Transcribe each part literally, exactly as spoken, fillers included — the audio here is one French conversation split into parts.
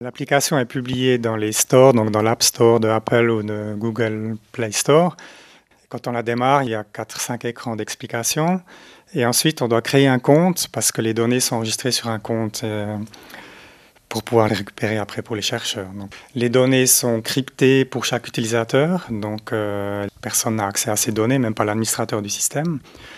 L'application est publiée dans les stores, donc dans l'App Store de Apple ou de Google Play Store. Quand on la démarre, il y a quatre cinq écrans d'explication. Et ensuite, on doit créer un compte parce que les données sont enregistrées sur un compte euh, pour pouvoir les récupérer après pour les chercheurs. Donc, les données sont cryptées pour chaque utilisateur, donc euh, personne n'a accès à ces données, même pas l'administrateur du système.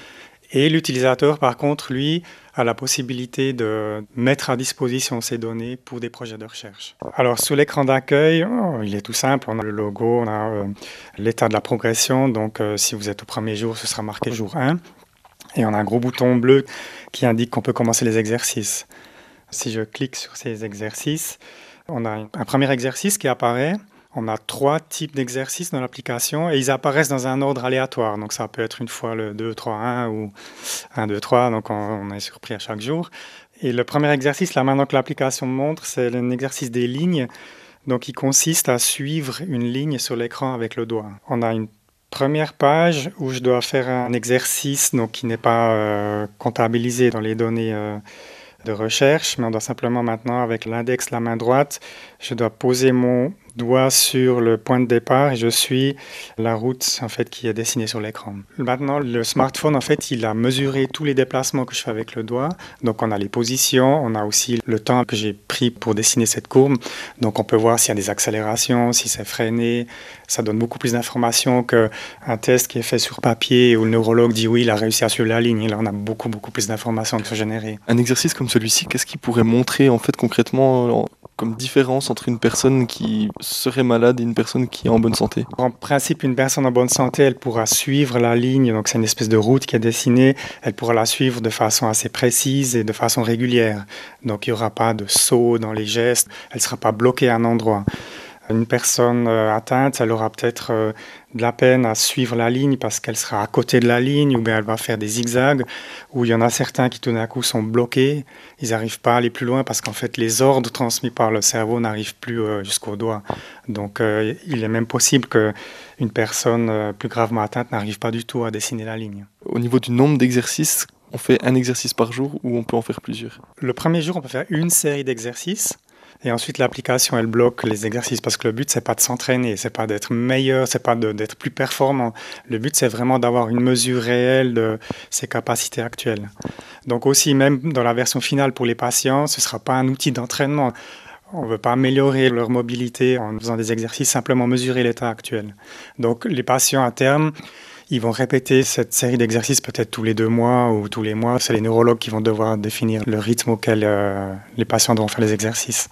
Et l'utilisateur, par contre, lui, a la possibilité de mettre à disposition ces données pour des projets de recherche. Alors, sous l'écran d'accueil, oh, il est tout simple. On a le logo, on a euh, l'état de la progression. Donc, euh, si vous êtes au premier jour, ce sera marqué jour un. Et on a un gros bouton bleu qui indique qu'on peut commencer les exercices. Si je clique sur ces exercices, on a un premier exercice qui apparaît. On a trois types d'exercices dans l'application et ils apparaissent dans un ordre aléatoire. Donc ça peut être une fois le deux, trois, un ou un, deux, trois. Donc on, on est surpris à chaque jour. Et le premier exercice, là maintenant que l'application montre, c'est un exercice des lignes. Donc il consiste à suivre une ligne sur l'écran avec le doigt. On a une première page où je dois faire un exercice donc, qui n'est pas euh, comptabilisé dans les données euh, de recherche, mais on doit simplement maintenant, avec l'index, la main droite, je dois poser mon doigt sur le point de départ et je suis la route en fait, qui est dessinée sur l'écran. Maintenant, le smartphone, en fait, il a mesuré tous les déplacements que je fais avec le doigt. Donc, on a les positions, on a aussi le temps que j'ai pris pour dessiner cette courbe. Donc, on peut voir s'il y a des accélérations, si c'est freiné. Ça donne beaucoup plus d'informations qu'un test qui est fait sur papier où le neurologue dit oui, il a réussi à suivre la ligne. Et là, on a beaucoup, beaucoup plus d'informations qui sont générées. Un exercice comme celui-ci, qu'est-ce qu'il pourrait montrer en fait concrètement comme différence entre une personne qui serait malade et une personne qui est en bonne santé? En principe, une personne en bonne santé, elle pourra suivre la ligne, donc c'est une espèce de route qui est dessinée, elle pourra la suivre de façon assez précise et de façon régulière. Donc il n'y aura pas de saut dans les gestes, elle ne sera pas bloquée à un endroit. Une personne atteinte, elle aura peut-être de la peine à suivre la ligne parce qu'elle sera à côté de la ligne ou bien elle va faire des zigzags, ou il y en a certains qui tout d'un coup sont bloqués, ils n'arrivent pas à aller plus loin parce qu'en fait les ordres transmis par le cerveau n'arrivent plus jusqu'au doigt. Donc euh, il est même possible qu'une personne plus gravement atteinte n'arrive pas du tout à dessiner la ligne. Au niveau du nombre d'exercices, on fait un exercice par jour ou on peut en faire plusieurs? Le premier jour, on peut faire une série d'exercices. Et ensuite, l'application, elle bloque les exercices parce que le but, c'est pas de s'entraîner, c'est pas d'être meilleur, c'est pas de, d'être plus performant. Le but, c'est vraiment d'avoir une mesure réelle de ses capacités actuelles. Donc aussi, même dans la version finale pour les patients, ce sera pas un outil d'entraînement. On ne veut pas améliorer leur mobilité en faisant des exercices, simplement mesurer l'état actuel. Donc les patients à terme, ils vont répéter cette série d'exercices peut-être tous les deux mois ou tous les mois. C'est les neurologues qui vont devoir définir le rythme auquel euh, les patients devront faire les exercices.